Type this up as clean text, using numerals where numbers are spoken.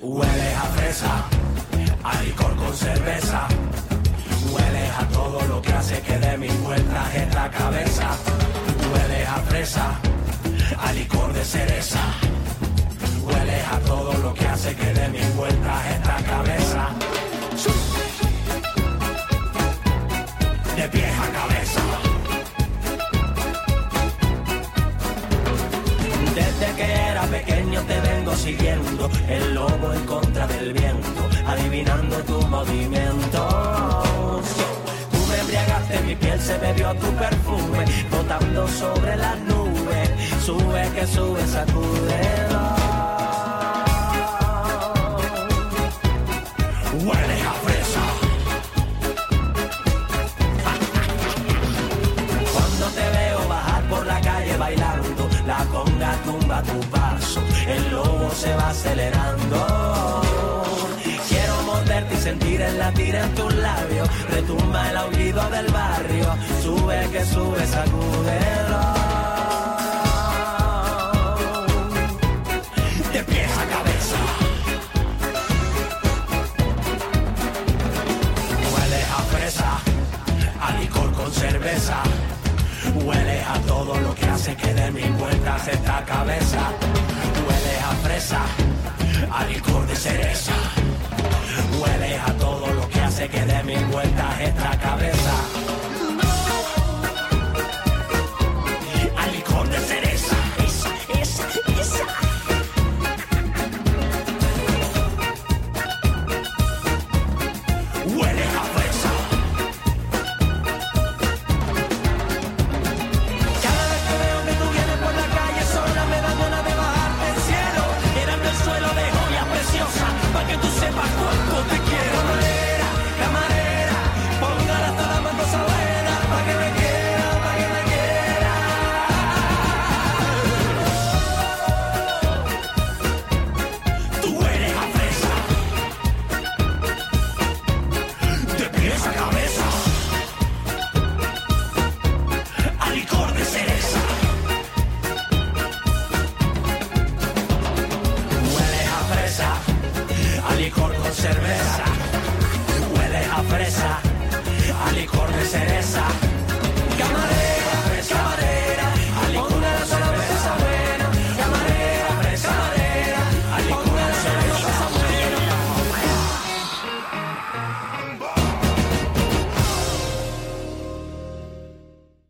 Hueles a fresa, a licor con cerveza. Hueles a todo lo que hace que dé mil vueltas esta cabeza. Hueles a fresa, a licor de cereza. Hueles a todo lo que hace que dé mil vueltas esta cabeza. De pies a cabeza. Desde que era pequeño te vengo siguiendo, el lobo en contra del viento, adivinando tus movimientos. Tú me embriagaste, mi piel se bebió tu perfume, flotando sobre las nubes. Sube que sube, sacúdelo. Hueles a fresa. Cuando te veo bajar por la calle bailando, la conga tumba tu paso, el lobo se va acelerando. Quiero morderte y sentir el latir en tus labios, retumba el aullido del barrio. Sube que sube, sacúdelo. De pies a cabeza. Hueles a fresa, a licor con cerveza. Hueles a todo lo que hace que dé mil vueltas esta cabeza. Hueles a fresa, a licor de cereza. Hueles a todo lo que hace que dé mil vueltas.